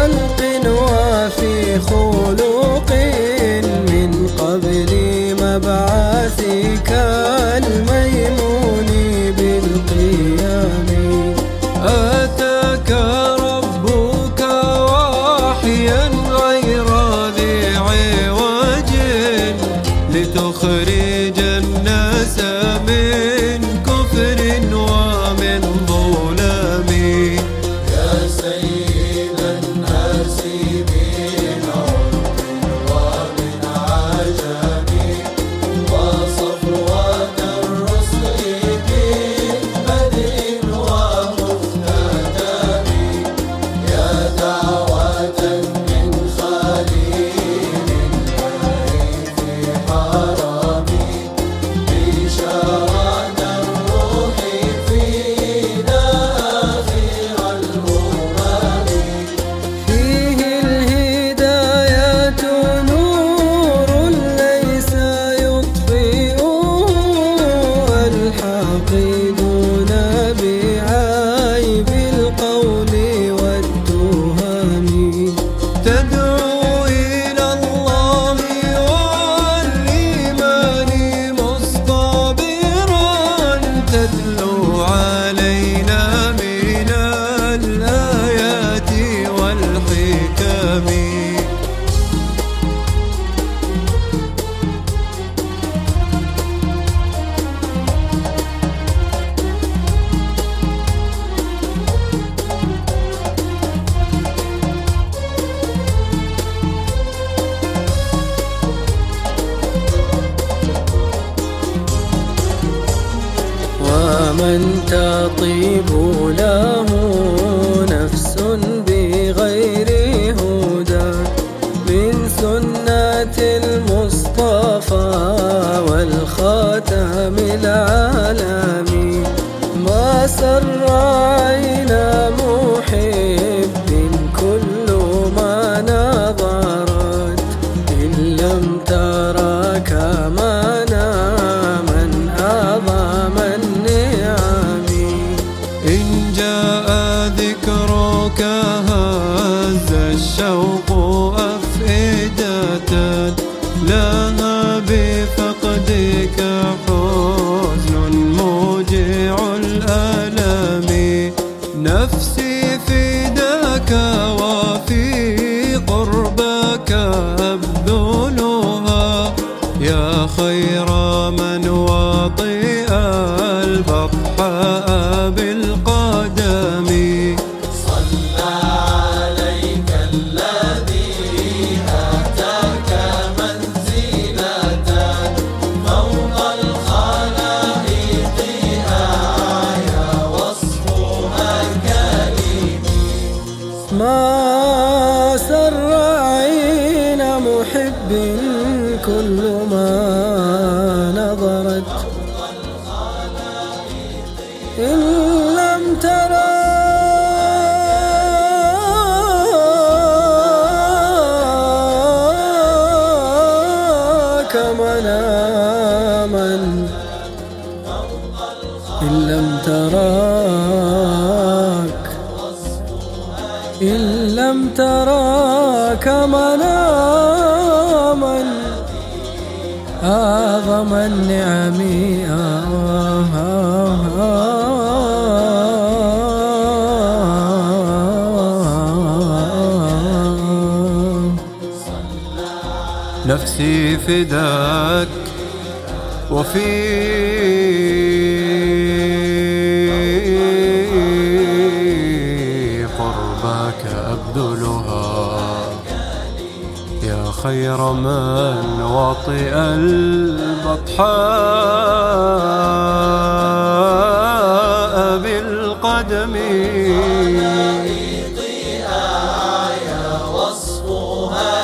خلق وفي خلق من قبل مبعثك الميمون بالقيام. آتاك ربك وحيا غير ذي عوج لتخرج الناس من كفر ومن ظلم. يا سيد الناس من عرب ومن عجم وصفوة الرسل بالبدء ومختتم. يا دعوة من خليل الله في حرمي بشارة الروح فينا آخر الأمم. فيه الهداية نور ليس يطفئه الحاقدون بعيب القول والتهم. تدعو إلى الله والإيمان مصطبرا تتلو علينا من الآيات والحكم. ومن تطيب له نفس بغير هدى من سنة المصطفى والخاتم العالمي. ما سر عين محب كل ما نظرت إن لم ترى كما من أعظم النعم. إن جاء ذكرك هز الشوق أفئدة لها بفقدك حزن موجع الألم. نفسي فداك وفي قربك أبذلها يا خير من وطئ البطحاء بالقدم. صلى عليك الذي آتاك منزلة فوق الخلائق آية وصفها كريم. ما سر عين محب كل ما نظرت إن لم ترى من إن لم تراك إن لم تراك مناما أعظم النعم. نفسي فداك وفي قربك أبذلها يا خير من وطئ البطحاء بالقدم. آية وصفها